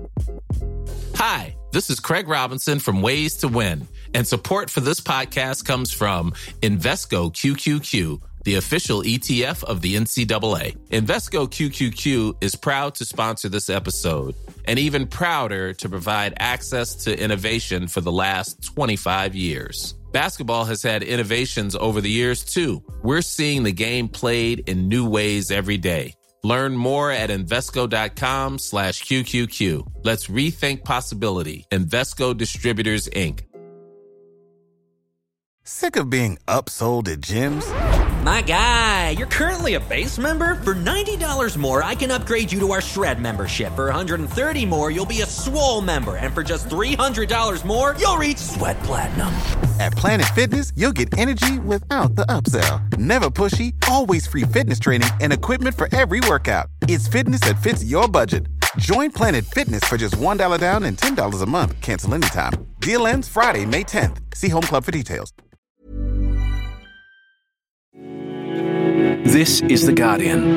Hi, this is Craig Robinson from Ways to Win, and support for this podcast comes from Invesco QQQ, the official ETF of the NCAA. Invesco QQQ is proud to sponsor this episode, and even prouder to provide access to innovation for the last 25 years. Basketball has had innovations over the years, too. We're seeing the game played in new ways every day. Learn more at Invesco.com/QQQ. Let's rethink possibility. Invesco Distributors, Inc. Sick of being upsold at gyms? My guy, you're currently a base member? For $90 more, I can upgrade you to our Shred membership. For $130 more, you'll be a Swole member. And for just $300 more, you'll reach Sweat Platinum. At Planet Fitness, you'll get energy without the upsell. Never pushy, always free fitness training and equipment for every workout. It's fitness that fits your budget. Join Planet Fitness for just $1 down and $10 a month. Cancel anytime. Deal ends Friday, May 10th. See Home Club for details. This is The Guardian.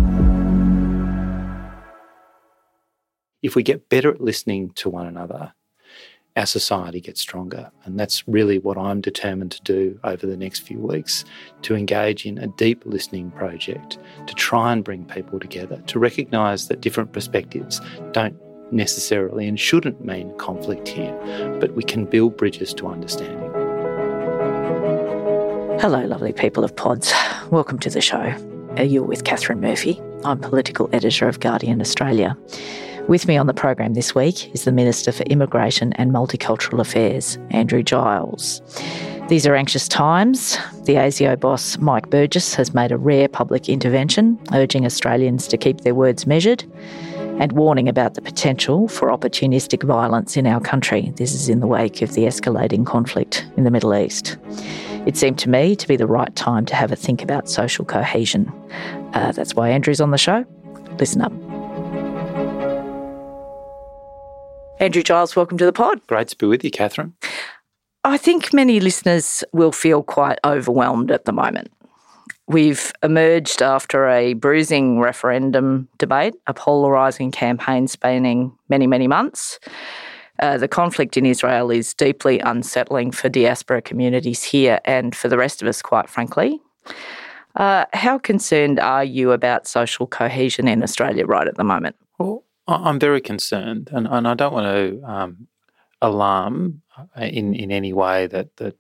If we get better at listening to one another, our society gets stronger. And that's really what I'm determined to do over the next few weeks, to engage in a deep listening project, to try and bring people together, to recognise that different perspectives don't necessarily and shouldn't mean conflict here, but we can build bridges to understanding. Hello, lovely people of Pods. Welcome to the show. You're with Catherine Murphy. I'm political editor of Guardian Australia. With me on the program this week is the Minister for Immigration and Multicultural Affairs, Andrew Giles. These are anxious times. The ASIO boss, Mike Burgess, has made a rare public intervention, urging Australians to keep their words measured and warning about the potential for opportunistic violence in our country. This is in the wake of the escalating conflict in the Middle East. It seemed to me to be the right time to have a think about social cohesion. That's why Andrew's on the show. Listen up. Andrew Giles, welcome to the pod. Great to be with you, Catherine. I think many listeners will feel quite overwhelmed at the moment. We've emerged after a bruising referendum debate, a polarising campaign spanning many, many months. The conflict in Israel is deeply unsettling for diaspora communities here and for the rest of us, quite frankly. How concerned are you about social cohesion in Australia right at the moment? Well, I'm very concerned, and I don't want to alarm in any way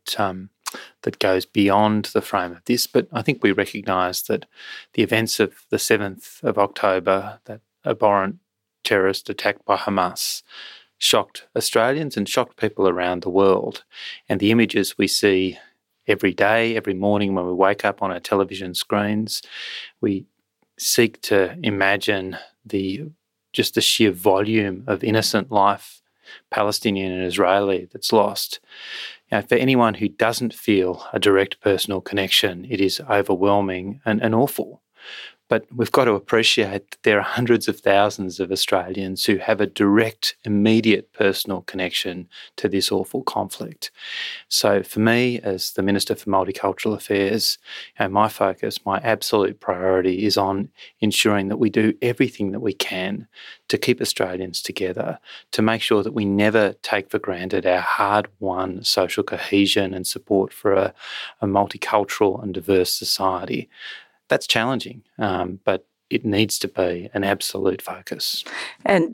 that goes beyond the frame of this, but I think we recognise that the events of the 7th of October, that abhorrent terrorist attack by Hamas, shocked Australians and shocked people around the world. And the images we see every day, every morning when we wake up on our television screens, we seek to imagine just the sheer volume of innocent life, Palestinian and Israeli, that's lost. For anyone who doesn't feel a direct personal connection, it is overwhelming and awful. But we've got to appreciate that there are hundreds of thousands of Australians who have a direct, immediate personal connection to this awful conflict. So for me, as the Minister for Multicultural Affairs, my focus, my absolute priority is on ensuring that we do everything that we can to keep Australians together, to make sure that we never take for granted our hard-won social cohesion and support for a multicultural and diverse society. That's challenging, but it needs to be an absolute focus. And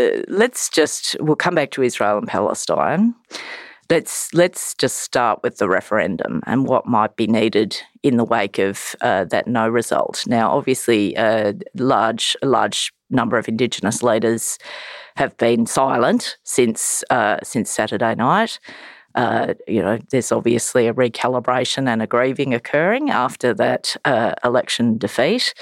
we'll come back to Israel and Palestine. Let's just start with the referendum and what might be needed in the wake of that no result. Now, obviously, a large number of Indigenous leaders have been silent since Saturday night. There's obviously a recalibration and a grieving occurring after that election defeat.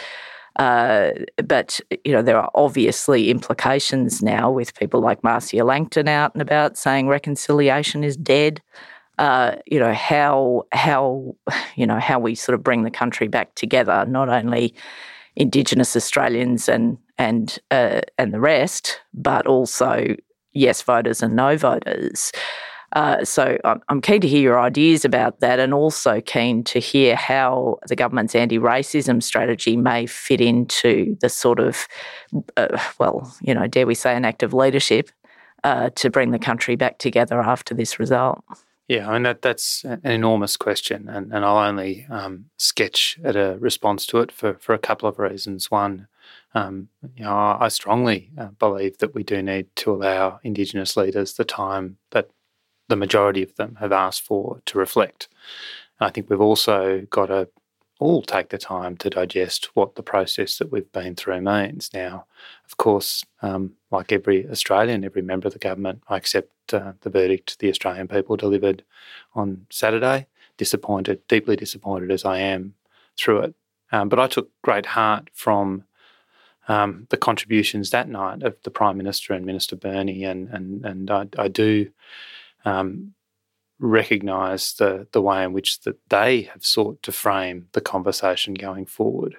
But there are obviously implications now with people like Marcia Langton out and about saying reconciliation is dead. How we sort of bring the country back together, not only Indigenous Australians and the rest, but also yes voters and no voters. So I'm keen to hear your ideas about that, and also keen to hear how the government's anti-racism strategy may fit into the sort of, dare we say, an act of leadership to bring the country back together after this result. Yeah, I mean, that's an enormous question, and I'll only sketch at a response to it for a couple of reasons. One, I strongly believe that we do need to allow Indigenous leaders the time that the majority of them have asked for to reflect. I think we've also got to all take the time to digest what the process that we've been through means. Now, of course, like every Australian, every member of the government, I accept the verdict the Australian people delivered on Saturday. Disappointed, deeply disappointed as I am through it. But I took great heart from the contributions that night of the Prime Minister and Minister Burney, and I do recognise the way in which that they have sought to frame the conversation going forward.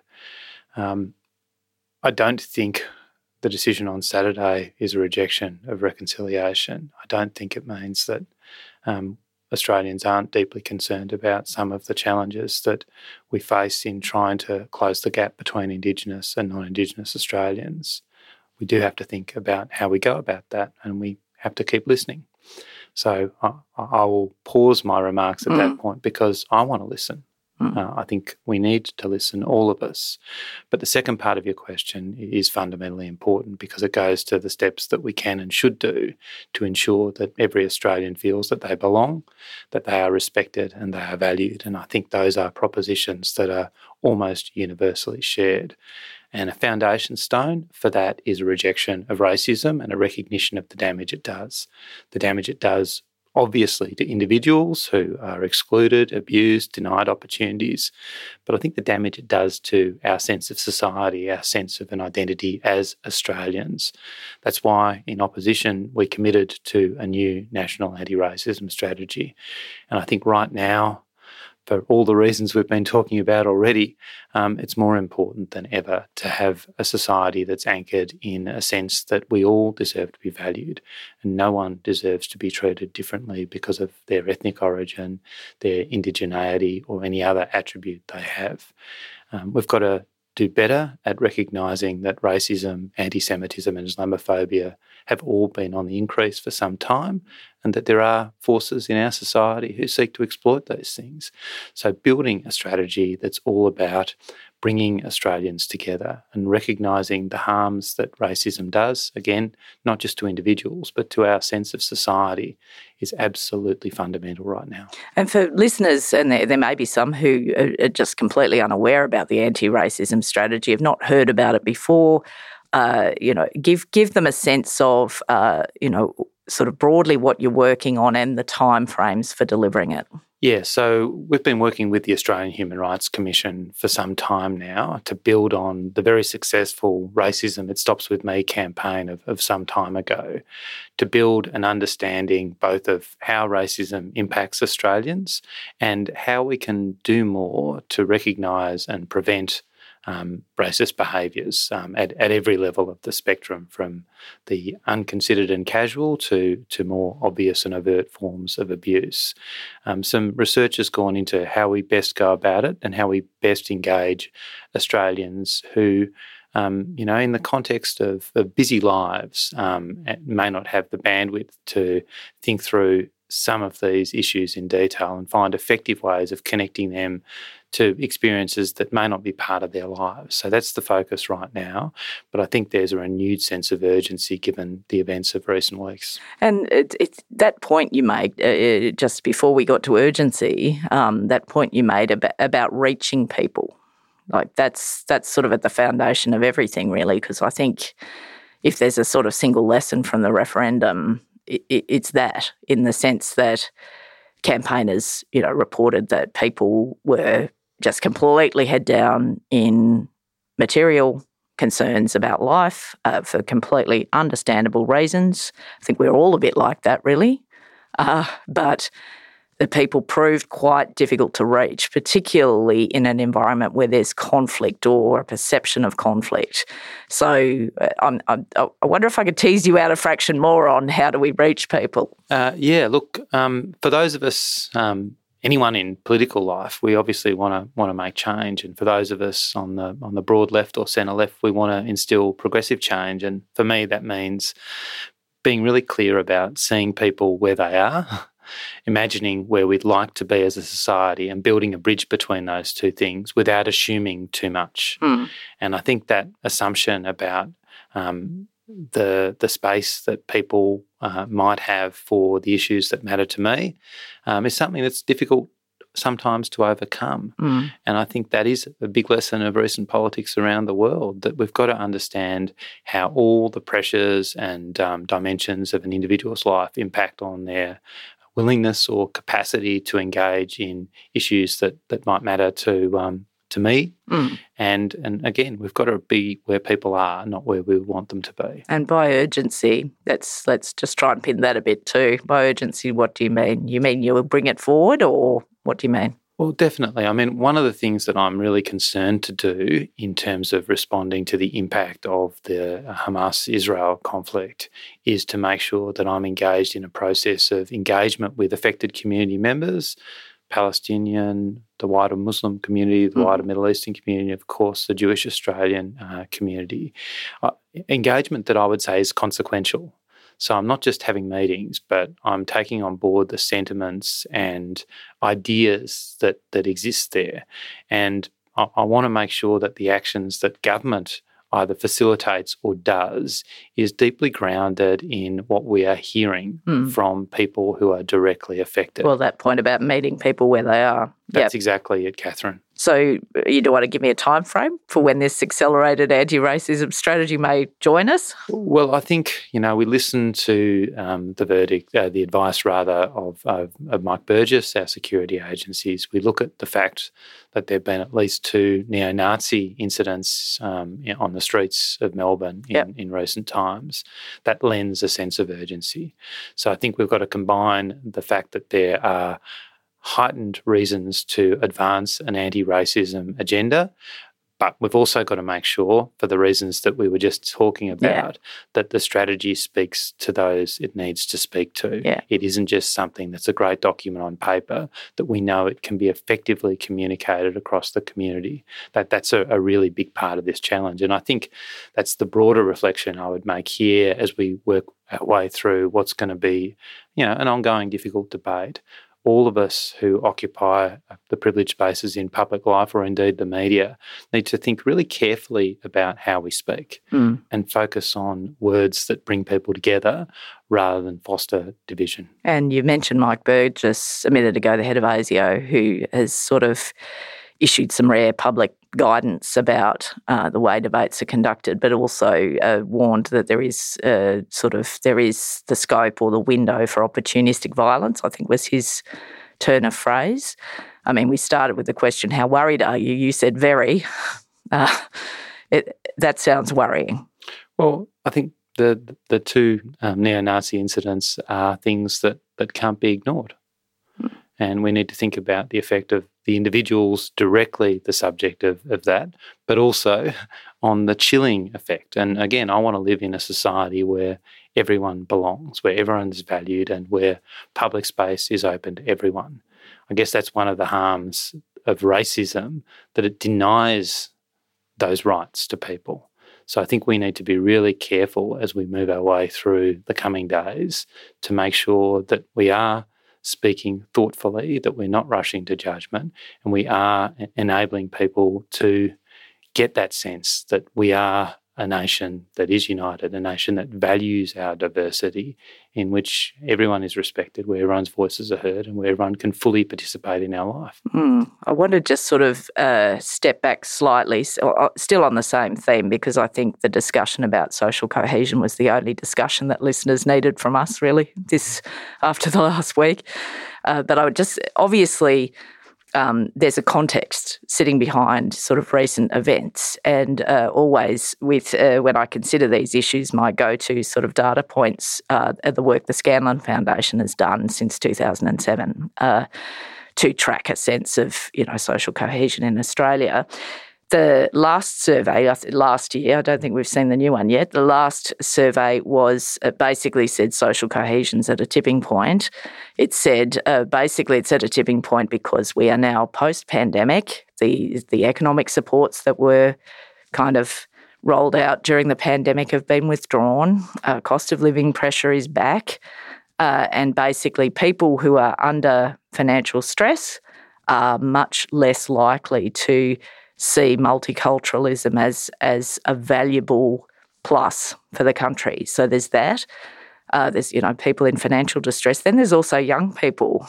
I don't think the decision on Saturday is a rejection of reconciliation. I don't think it means that Australians aren't deeply concerned about some of the challenges that we face in trying to close the gap between Indigenous and non-Indigenous Australians. We do have to think about how we go about that, and we have to keep listening. So I will pause my remarks at that point because I want to listen. I think we need to listen, all of us. But the second part of your question is fundamentally important because it goes to the steps that we can and should do to ensure that every Australian feels that they belong, that they are respected and they are valued. And I think those are propositions that are almost universally shared. And a foundation stone for that is a rejection of racism and a recognition of the damage it does. The damage it does, obviously, to individuals who are excluded, abused, denied opportunities. But I think the damage it does to our sense of society, our sense of an identity as Australians. That's why in opposition we committed to a new national anti-racism strategy. And I think right now, for all the reasons we've been talking about already, it's more important than ever to have a society that's anchored in a sense that we all deserve to be valued and no one deserves to be treated differently because of their ethnic origin, their indigeneity or any other attribute they have. We've got to do better at recognising that racism, anti-Semitism and Islamophobia have all been on the increase for some time and that there are forces in our society who seek to exploit those things. So building a strategy that's all about bringing Australians together and recognising the harms that racism does, again, not just to individuals, but to our sense of society, is absolutely fundamental right now. And for listeners, and there may be some who are just completely unaware about the anti-racism strategy, have not heard about it before, give them a sense of, sort of broadly what you're working on and the timeframes for delivering it. Yeah, so we've been working with the Australian Human Rights Commission for some time now to build on the very successful Racism It Stops With Me campaign of some time ago, to build an understanding both of how racism impacts Australians and how we can do more to recognise and prevent racist behaviours at every level of the spectrum, from the unconsidered and casual to more obvious and overt forms of abuse. Some research has gone into how we best go about it and how we best engage Australians who, in the context of busy lives, may not have the bandwidth to think through some of these issues in detail and find effective ways of connecting them to experiences that may not be part of their lives. So that's the focus right now. But I think there's a renewed sense of urgency given the events of recent weeks. And it's that point you made just before we got to urgency, that point you made about reaching people. Like that's sort of at the foundation of everything, really, because I think if there's a sort of single lesson from the referendum, it's that, in the sense that campaigners, reported that people were just completely head down in material concerns about life for completely understandable reasons. I think we're all a bit like that, really. But the people proved quite difficult to reach, particularly in an environment where there's conflict or a perception of conflict. So I wonder if I could tease you out a fraction more on how do we reach people? For those of us, anyone in political life, we obviously want to make change, and for those of us on the broad left or centre left, we want to instill progressive change. And for me, that means being really clear about seeing people where they are, imagining where we'd like to be as a society, and building a bridge between those two things without assuming too much. And I think that assumption about the space that people might have for the issues that matter to me is something that's difficult sometimes to overcome. And I think that is a big lesson of recent politics around the world, that we've got to understand how all the pressures and dimensions of an individual's life impact on their willingness or capacity to engage in issues that might matter to me. And again, we've got to be where people are, not where we want them to be. And by urgency, let's just try and pin that a bit too. By urgency, what do you mean? You mean you'll bring it forward, or what do you mean? Well, definitely. I mean, one of the things that I'm really concerned to do in terms of responding to the impact of the Hamas-Israel conflict is to make sure that I'm engaged in a process of engagement with affected community members, Palestinian, the wider Muslim community, the wider Middle Eastern community, of course, the Jewish Australian community. Engagement that I would say is consequential. So I'm not just having meetings, but I'm taking on board the sentiments and ideas that exist there. And I want to make sure that the actions that government either facilitates or does is deeply grounded in what we are hearing from people who are directly affected. Well, that point about meeting people where they are. That's exactly it, Catherine. So you don't want to give me a time frame for when this accelerated anti-racism strategy may join us? Well, I think, we listened to the advice of Mike Burgess, our security agencies. We look at the fact that there have been at least 2 neo-Nazi incidents on the streets of Melbourne in recent times. That lends a sense of urgency. So I think we've got to combine the fact that there are heightened reasons to advance an anti-racism agenda, but we've also got to make sure, for the reasons that we were just talking about, that the strategy speaks to those it needs to speak to. It isn't just something that's a great document on paper, that we know it can be effectively communicated across the community. That's a really big part of this challenge. And I think that's the broader reflection I would make here as we work our way through what's going to be, an ongoing difficult debate. All of us who occupy the privileged spaces in public life, or indeed the media, need to think really carefully about how we speak and focus on words that bring people together rather than foster division. And you mentioned Mike Burgess a minute ago, the head of ASIO, who has sort of issued some rare public guidance about the way debates are conducted, but also warned that there is the scope or the window for opportunistic violence, I think was his turn of phrase. I mean, we started with the question, how worried are you? You said very. That sounds worrying. Well, I think the 2 neo-Nazi incidents are things that can't be ignored. And we need to think about the effect of the individuals directly the subject of that, but also on the chilling effect. And again, I want to live in a society where everyone belongs, where everyone is valued, and where public space is open to everyone. I guess that's one of the harms of racism, that it denies those rights to people. So I think we need to be really careful as we move our way through the coming days to make sure that we are speaking thoughtfully, that we're not rushing to judgment, and we are enabling people to get that sense that we are a nation that is united, a nation that values our diversity, in which everyone is respected, where everyone's voices are heard, and where everyone can fully participate in our life. I want to just sort of step back slightly, still on the same theme, because I think the discussion about social cohesion was the only discussion that listeners needed from us, really, after the last week. But I would just, obviously, there's a context sitting behind sort of recent events, and always with when I consider these issues, my go-to sort of data points are the work the Scanlon Foundation has done since 2007 to track a sense of social cohesion in Australia. The last survey, last year, I don't think we've seen the new one yet, the last survey was basically said social cohesion's at a tipping point. It said basically it's at a tipping point because we are now post-pandemic. The economic supports that were kind of rolled out during the pandemic have been withdrawn. Cost of living pressure is back. And basically people who are under financial stress are much less likely to see multiculturalism as a valuable plus for the country. So there's that. There's, people in financial distress. Then there's also young people.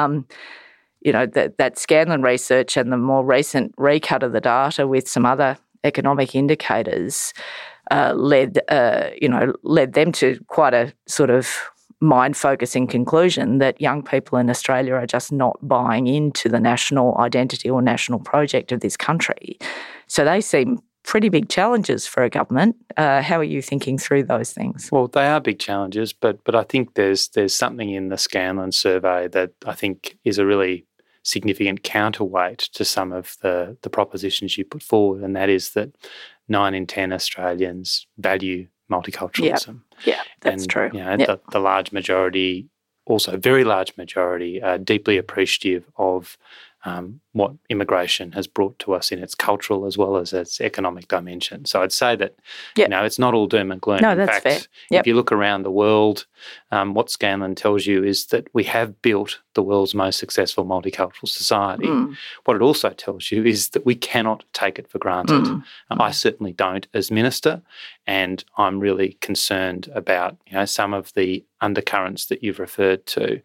That Scanlon research and the more recent recut of the data with some other economic indicators led them to quite a sort of mind-focusing conclusion that young people in Australia are just not buying into the national identity or national project of this country. So they seem pretty big challenges for a government. How are you thinking through those things? Well, they are big challenges, but I think there's something in the Scanlon survey that I think is a really significant counterweight to some of the propositions you put forward, and that is that 9 in 10 Australians value multiculturalism. Yeah, that's true. The large majority, also very large majority, are deeply appreciative of what immigration has brought to us in its cultural as well as its economic dimension. So I'd say that it's not all doom and gloom. No, in that's fact, fair. If you look around the world, what Scanlon tells you is that we have built the world's most successful multicultural society. What it also tells you is that we cannot take it for granted. I certainly don't as minister, and I'm really concerned about some of the undercurrents that you've referred to.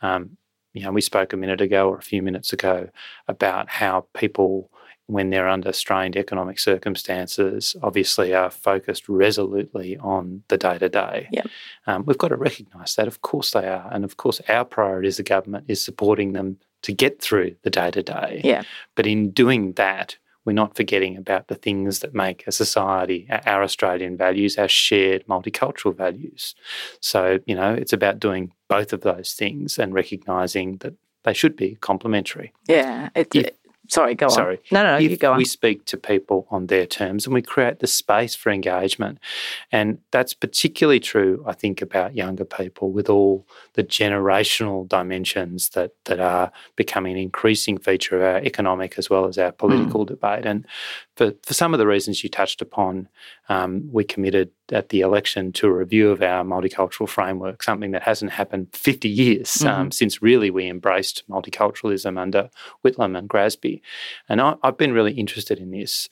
We spoke a minute ago or a few minutes ago about how people, when they're under strained economic circumstances, obviously are focused resolutely on the day-to-day. We've got to recognise that, of course they are. And of course our priority as a government is supporting them to get through the day-to-day. But in doing that, we're not forgetting about the things that make a society, our Australian values, our shared multicultural values. So, it's about doing both of those things and recognising that they should be complementary. Sorry, go on. Sorry. No, you go on. We speak to people on their terms and we create the space for engagement. And that's particularly true, I think, about younger people with all the generational dimensions that are becoming an increasing feature of our economic as well as our political debate. And for some of the reasons you touched upon, we committed at the election to a review of our multicultural framework, something that hasn't happened 50 years since really we embraced multiculturalism under Whitlam and Grasby. And I've been really interested in this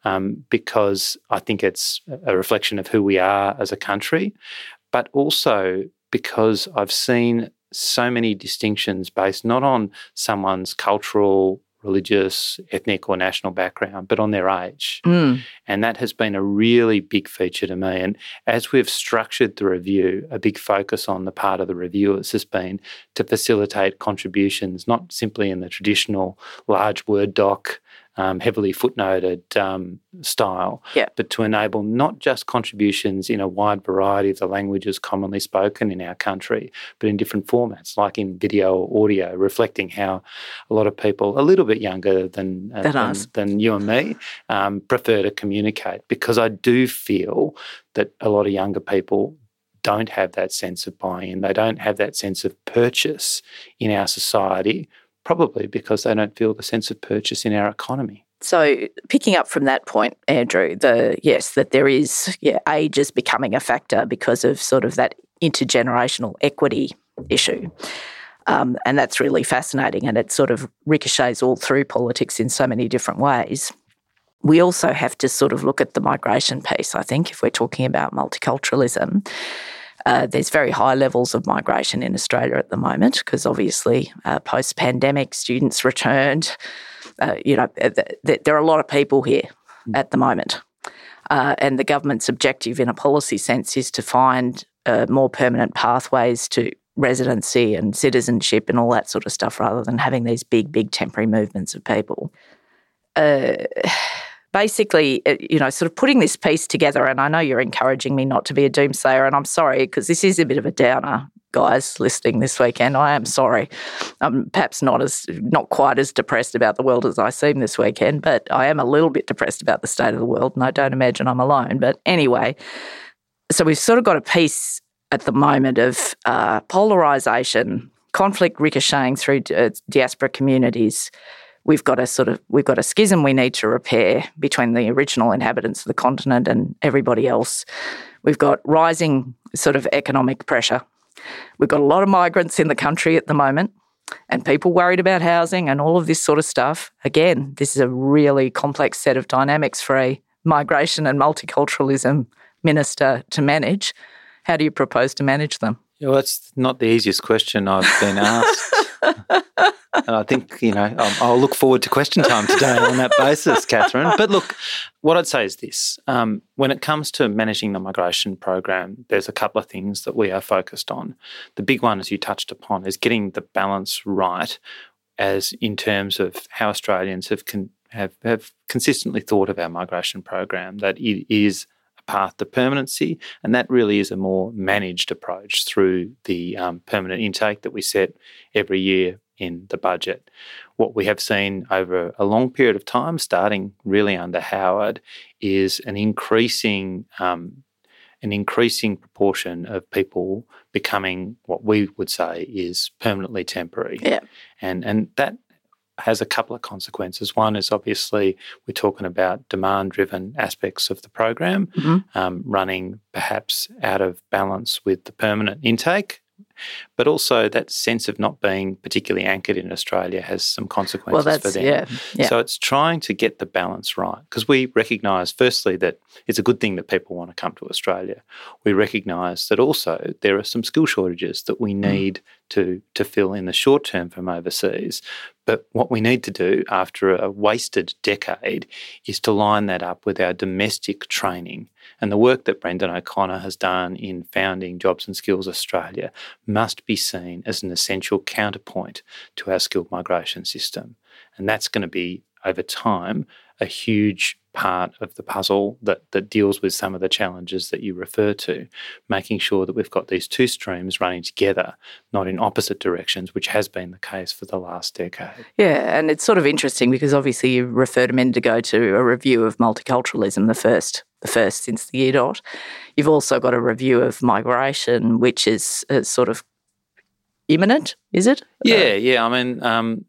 because I think it's a reflection of who we are as a country, but also because I've seen so many distinctions based not on someone's cultural, religious, ethnic or national background, but on their age. And that has been a really big feature to me. And as we've structured the review, a big focus on the part of the reviewers has been to facilitate contributions, not simply in the traditional large Word doc, heavily footnoted style, but to enable not just contributions in a wide variety of the languages commonly spoken in our country, but in different formats, like in video or audio, reflecting how a lot of people a little bit younger than you and me prefer to communicate. Because I do feel that a lot of younger people don't have that sense of buy-in. They don't have that sense of purchase in our society, probably because they don't feel the sense of purchase in our economy. So picking up from that point, Andrew, that there is age is becoming a factor because of sort of that intergenerational equity issue. And that's really fascinating, and it sort of ricochets all through politics in so many different ways. We also have to sort of look at the migration piece, I think, if we're talking about multiculturalism. There's very high levels of migration in Australia at the moment because obviously post-pandemic students returned. There are a lot of people here at the moment. And the government's objective in a policy sense is to find more permanent pathways to residency and citizenship and all that sort of stuff rather than having these big temporary movements of people. Basically, sort of putting this piece together, and I know you're encouraging me not to be a doomsayer, and I'm sorry because this is a bit of a downer, guys listening this weekend. I am sorry. I'm perhaps not quite as depressed about the world as I seem this weekend, but I am a little bit depressed about the state of the world, and I don't imagine I'm alone. But anyway, so we've sort of got a piece at the moment of polarisation, conflict ricocheting through diaspora communities. We've got a schism we need to repair between the original inhabitants of the continent and everybody else. We've got rising sort of economic pressure. We've got a lot of migrants in the country at the moment and people worried about housing and all of this sort of stuff. Again, this is a really complex set of dynamics for a migration and multiculturalism minister to manage. How do you propose to manage them? Yeah, well, that's not the easiest question I've been asked. And I think, I'll look forward to question time today on that basis, Catherine. But look, what I'd say is this. When it comes to managing the migration program, there's a couple of things that we are focused on. The big one, as you touched upon, is getting the balance right as in terms of how Australians have consistently thought of our migration program, that it is path to permanency, and that really is a more managed approach through the permanent intake that we set every year in the budget. What we have seen over a long period of time, starting really under Howard, is an increasing proportion of people becoming what we would say is permanently temporary. Yeah. And that has a couple of consequences. One is obviously we're talking about demand-driven aspects of the program, running perhaps out of balance with the permanent intake, but also that sense of not being particularly anchored in Australia has some consequences for them. Yeah. So it's trying to get the balance right, because we recognise firstly that it's a good thing that people want to come to Australia. We recognise that also there are some skill shortages that we need to fill in the short term from overseas. But what we need to do after a wasted decade is to line that up with our domestic training. And the work that Brendan O'Connor has done in founding Jobs and Skills Australia must be seen as an essential counterpoint to our skilled migration system. And that's going to be, over time, a huge part of the puzzle that deals with some of the challenges that you refer to, making sure that we've got these two streams running together, not in opposite directions, which has been the case for the last decade. Yeah, and it's sort of interesting because obviously you referred a minute ago to a review of multiculturalism, the first since the year dot. You've also got a review of migration, which is sort of imminent, is it? Yeah. I mean,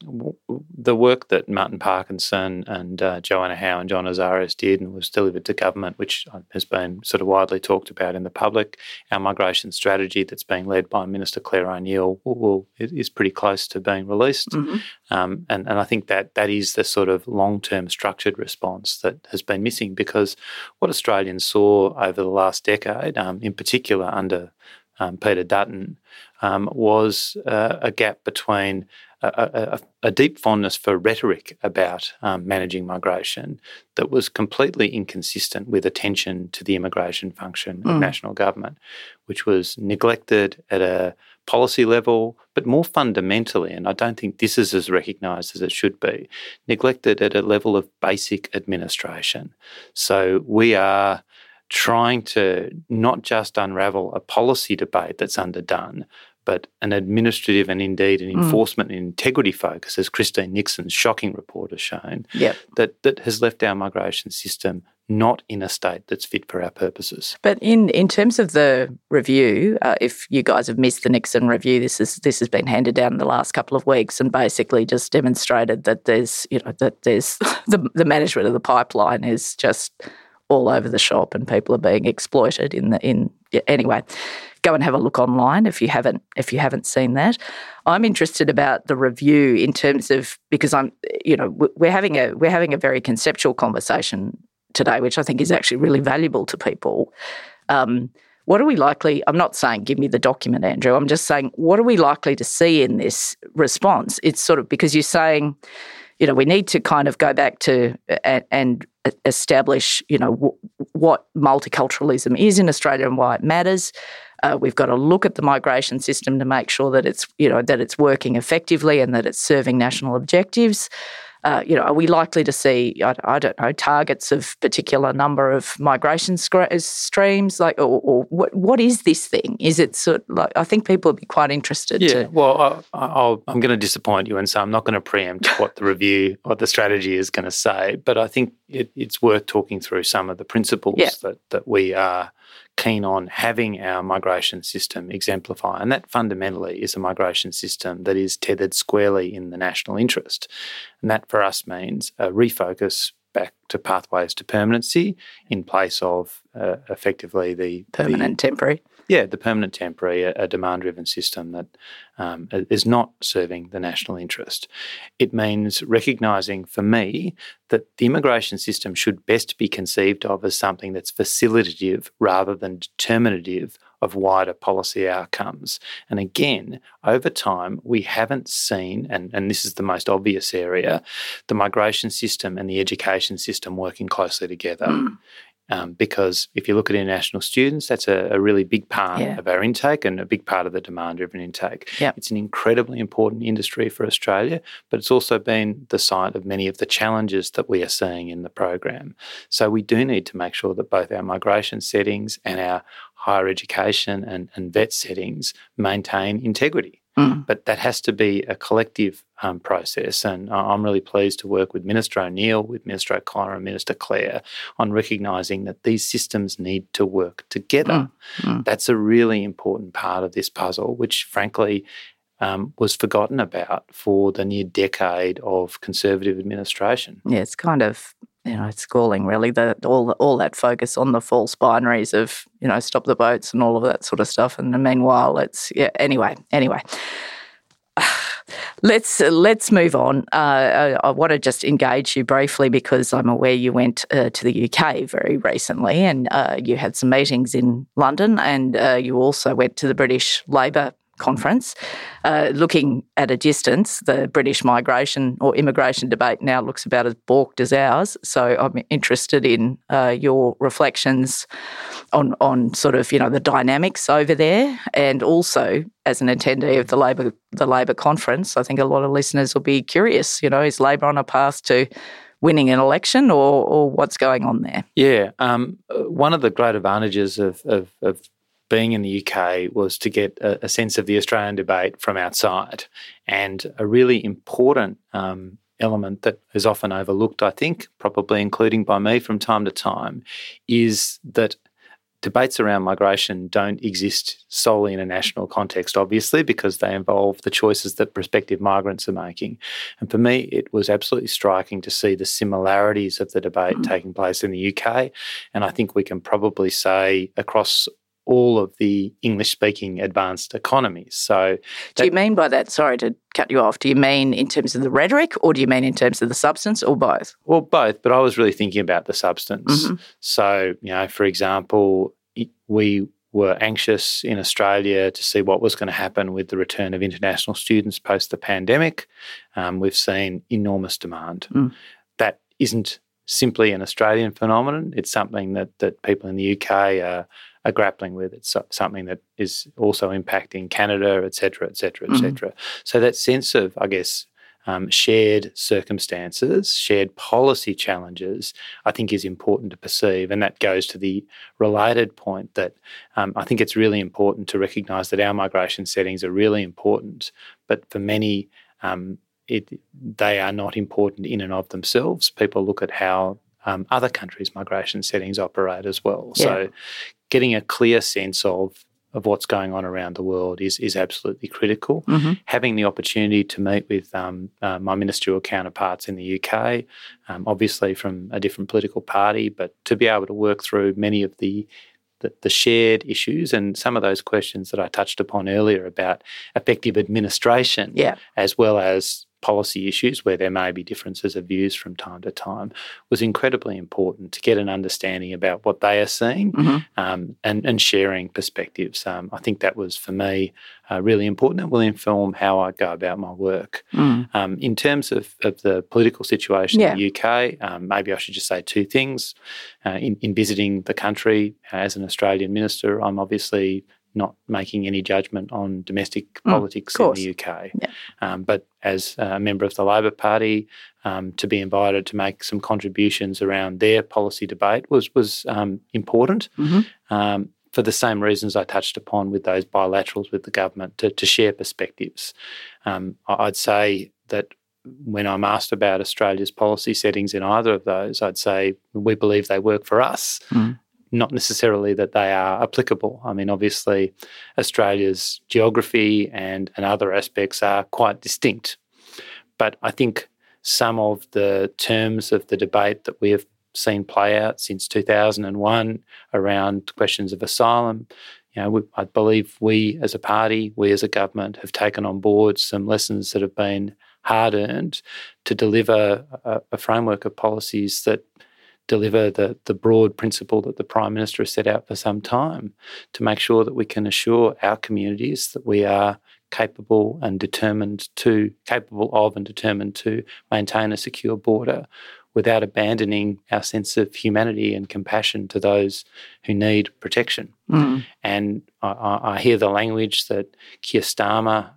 the work that Martin Parkinson and Joanna Howe and John Azaris did and was delivered to government, which has been sort of widely talked about in the public, our migration strategy that's being led by Minister Claire O'Neill is pretty close to being released. And I think that is the sort of long-term structured response that has been missing, because what Australians saw over the last decade, in particular under Peter Dutton, was a gap between a deep fondness for rhetoric about managing migration that was completely inconsistent with attention to the immigration function of national government, which was neglected at a policy level, but more fundamentally, and I don't think this is as recognised as it should be, neglected at a level of basic administration. So we are trying to not just unravel a policy debate that's underdone, but an administrative and indeed an enforcement and integrity focus, as Christine Nixon's shocking report has shown, that has left our migration system not in a state that's fit for our purposes. But in terms of the review, if you guys have missed the Nixon review, this has been handed down in the last couple of weeks and basically just demonstrated that there's the management of the pipeline is just all over the shop and people are being exploited anyway. Go and have a look online if you haven't seen that. I'm interested about the review in terms of, because we're having a very conceptual conversation today, which I think is actually really valuable to people. What are we likely, I'm not saying give me the document, Andrew, I'm just saying what are we likely to see in this response? It's sort of, because you're saying, we need to kind of go back to and establish, what multiculturalism is in Australia and why it matters. We've got to look at the migration system to make sure that it's working effectively and that it's serving national objectives. Are we likely to see, I don't know, targets of particular number of migration streams? Or what is this thing? Is it sort of like, I think people would be quite interested. Yeah, well, I'm going to disappoint you and say I'm not going to preempt what the strategy is going to say, but I think it's worth talking through some of the principles that we are keen on having our migration system exemplify, and that fundamentally is a migration system that is tethered squarely in the national interest. And that for us means a refocus back to pathways to permanency in place of effectively the temporary. Yeah, the permanent temporary, a demand-driven system that is not serving the national interest. It means recognising, for me, that the immigration system should best be conceived of as something that's facilitative rather than determinative of wider policy outcomes. And again, over time, we haven't seen, and this is the most obvious area, the migration system and the education system working closely together. Because if you look at international students, that's a really big part of our intake and a big part of the demand-driven intake. Yep. It's an incredibly important industry for Australia, but it's also been the site of many of the challenges that we are seeing in the program. So we do need to make sure that both our migration settings and our higher education and vet settings maintain integrity. But that has to be a collective process, and I'm really pleased to work with Minister O'Neill, with Minister O'Connor and Minister Clare on recognising that these systems need to work together. That's a really important part of this puzzle, which frankly was forgotten about for the near decade of Conservative administration. Yeah, it's kind of, it's galling really, that all that focus on the false binaries of, stop the boats and all of that sort of stuff. And meanwhile, anyway. Let's move on. I want to just engage you briefly because I'm aware you went to the UK very recently and you had some meetings in London, and you also went to the British Labor conference. Looking at a distance, the British migration or immigration debate now looks about as balked as ours. So I'm interested in your reflections on sort of, the dynamics over there, and also as an attendee of the Labor conference, I think a lot of listeners will be curious, is Labor on a path to winning an election or what's going on there? Yeah. One of the great advantages of being in the UK was to get a sense of the Australian debate from outside. And a really important element that is often overlooked, I think, probably including by me from time to time, is that debates around migration don't exist solely in a national context, obviously, because they involve the choices that prospective migrants are making. And for me, it was absolutely striking to see the similarities of the debate taking place in the UK. And I think we can probably say across all of the English-speaking advanced economies. So, do you mean by that, sorry to cut you off, do you mean in terms of the rhetoric or do you mean in terms of the substance, or both? Well, both, but I was really thinking about the substance. So, for example, we were anxious in Australia to see what was going to happen with the return of international students post the pandemic. We've seen enormous demand. That isn't simply an Australian phenomenon. It's something that people in the UK are grappling with. It's something that is also impacting Canada, et cetera, et cetera, et cetera. So that sense of, I guess, shared circumstances, shared policy challenges, I think is important to perceive. And that goes to the related point that I think it's really important to recognise that our migration settings are really important, but for many, they are not important in and of themselves. People look at how other countries' migration settings operate as well. Yeah. So getting a clear sense of what's going on around the world is absolutely critical. Having the opportunity to meet with my ministerial counterparts in the UK, obviously from a different political party, but to be able to work through many of the shared issues and some of those questions that I touched upon earlier about effective administration, as well as policy issues where there may be differences of views from time to time, was incredibly important to get an understanding about what they are seeing and sharing perspectives. I think that was, for me, really important and will inform how I go about my work. In terms of the political situation in the UK, maybe I should just say two things. In visiting the country as an Australian minister, I'm obviously not making any judgment on domestic politics in the UK. Yeah. But as a member of the Labor Party, to be invited to make some contributions around their policy debate was important. For the same reasons I touched upon with those bilaterals with the government, to share perspectives. I'd say that when I'm asked about Australia's policy settings in either of those, I'd say we believe they work for us, not necessarily that they are applicable. I mean, obviously, Australia's geography and other aspects are quite distinct. But I think some of the terms of the debate that we have seen play out since 2001 around questions of asylum, I believe we as a party, we as a government have taken on board some lessons that have been hard-earned to deliver a framework of policies that deliver the broad principle that the Prime Minister has set out for some time, to make sure that we can assure our communities that we are capable of and determined to maintain a secure border without abandoning our sense of humanity and compassion to those who need protection. And I hear the language that Keir Starmer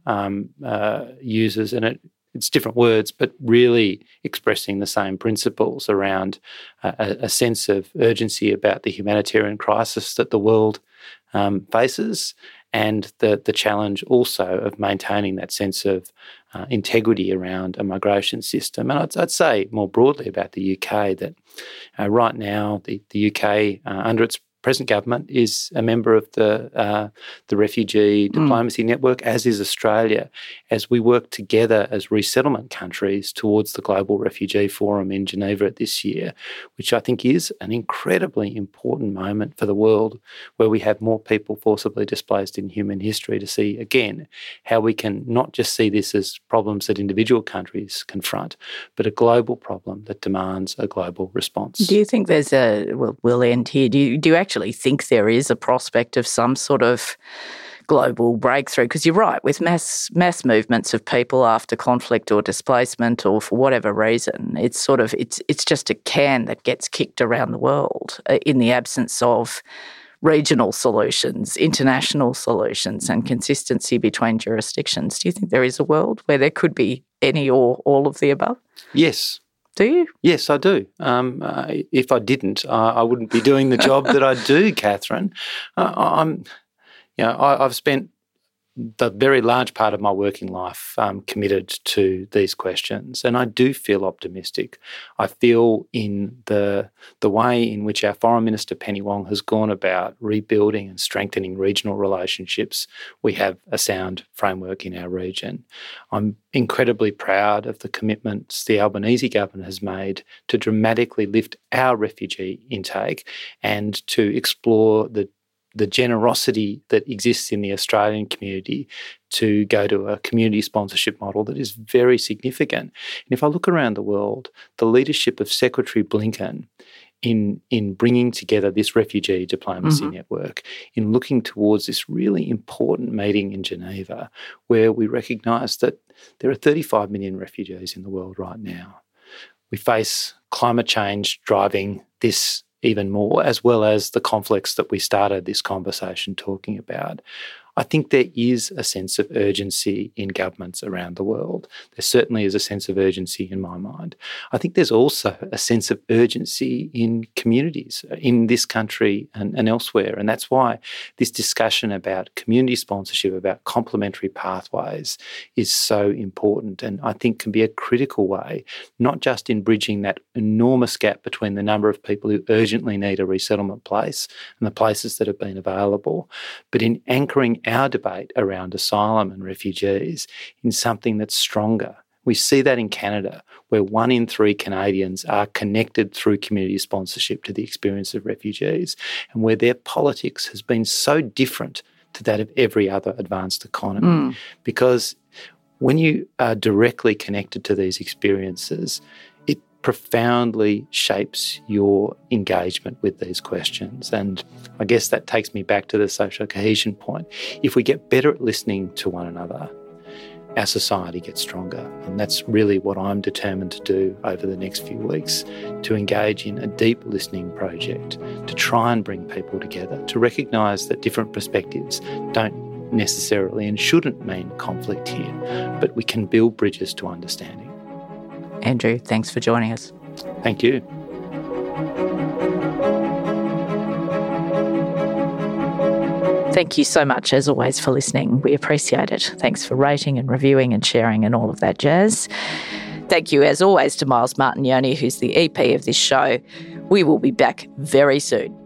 uses, and it's different words, but really expressing the same principles around a sense of urgency about the humanitarian crisis that the world faces, and the challenge also of maintaining that sense of integrity around a migration system. And I'd say more broadly about the UK that right now the UK, under its present government, is a member of the refugee diplomacy network, as is Australia, as we work together as resettlement countries towards the Global Refugee Forum in Geneva this year, which I think is an incredibly important moment for the world, where we have more people forcibly displaced in human history, to see again how we can not just see this as problems that individual countries confront, but a global problem that demands a global response. Do you think there's we'll end here. Do you actually think there is a prospect of some sort of global breakthrough? Because you're right, with mass movements of people after conflict or displacement or for whatever reason, it's just a can that gets kicked around the world in the absence of regional solutions, international solutions, and consistency between jurisdictions. Do you think there is a world where there could be any or all of the above? Yes. Do you? Yes, I do. If I didn't, I wouldn't be doing the job that I do, Catherine. I've spent the very large part of my working life committed to these questions, and I do feel optimistic. I feel in the way in which our Foreign Minister Penny Wong has gone about rebuilding and strengthening regional relationships, we have a sound framework in our region. I'm incredibly proud of the commitments the Albanese government has made to dramatically lift our refugee intake and to explore the generosity that exists in the Australian community to go to a community sponsorship model that is very significant. And if I look around the world, the leadership of Secretary Blinken in bringing together this refugee diplomacy network, in looking towards this really important meeting in Geneva, where we recognise that there are 35 million refugees in the world right now. We face climate change driving this even more, as well as the conflicts that we started this conversation talking about. I think there is a sense of urgency in governments around the world. There certainly is a sense of urgency in my mind. I think there's also a sense of urgency in communities in this country and elsewhere. And that's why this discussion about community sponsorship, about complementary pathways, is so important, and I think can be a critical way, not just in bridging that enormous gap between the number of people who urgently need a resettlement place and the places that have been available, but in anchoring our debate around asylum and refugees in something that's stronger. We see that in Canada, where 1 in 3 Canadians are connected through community sponsorship to the experience of refugees, and where their politics has been so different to that of every other advanced economy. Because when you are directly connected to these experiences, it profoundly shapes your engagement with these questions. And I guess that takes me back to the social cohesion point. If we get better at listening to one another, our society gets stronger. And that's really what I'm determined to do over the next few weeks, to engage in a deep listening project, to try and bring people together, to recognise that different perspectives don't necessarily and shouldn't mean conflict here, but we can build bridges to understanding. Andrew, thanks for joining us. Thank you. Thank you so much, as always, for listening. We appreciate it. Thanks for rating and reviewing and sharing and all of that jazz. Thank you, as always, to Miles Martignoni, who's the EP of this show. We will be back very soon.